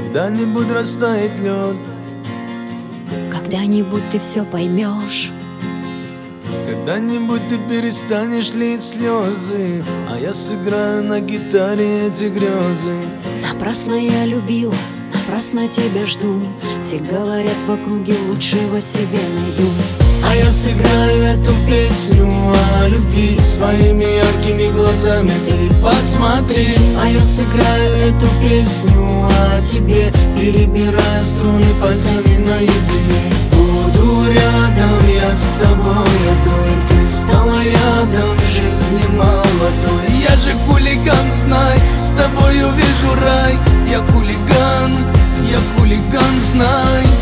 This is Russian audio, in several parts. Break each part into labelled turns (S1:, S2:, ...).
S1: когда-нибудь растает лед,
S2: когда-нибудь ты все поймешь.
S1: когда-нибудь ты перестанешь лить слезы, а я сыграю на гитаре эти грезы.
S2: Напрасно я любила, напрасно тебя жду. Все говорят в округе, лучшего себе найду.
S1: А я сыграю эту песню о любви своими яркими глазами, ты посмотри. А я сыграю эту песню о тебе, перебирая струны пальцами наедине. Буду рядом я с тобой одной, ты стала ядом жизни молодой. Я же хулиган, знай, с тобою вижу рай. Я хулиган, знай.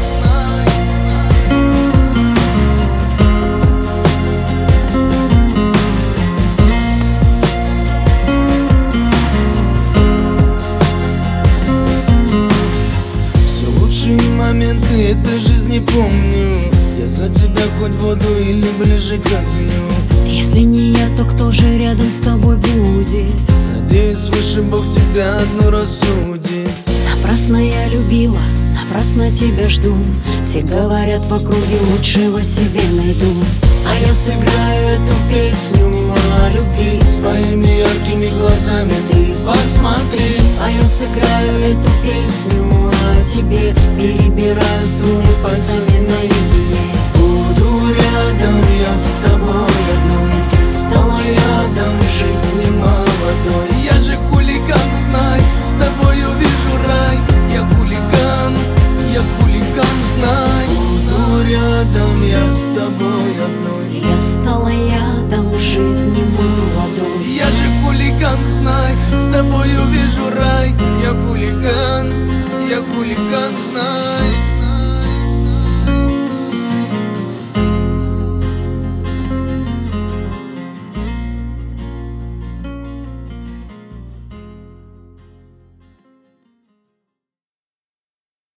S1: Лучшие моменты этой жизни помню. Я за тебя хоть в воду или ближе к огню.
S2: Если не я, то кто же рядом с тобой будет?
S1: Надеюсь, выше Бог тебя одну рассудит.
S2: Напрасно я любила, напрасно тебя жду. Все говорят в округе, лучшего себе найду.
S1: А я сыграю эту песню о любви своими яркими глазами, ты посмотри. А я сыграю эту песню о тебе, перебирая струны пальцами наедине. Буду рядом я с тобой одной, ты стала ядом жизни молодой. Я же хулиган, знай, с тобою вижу рай. Я хулиган, знай. Буду рядом я с тобой одной.
S2: Я стала ядом жизни моей.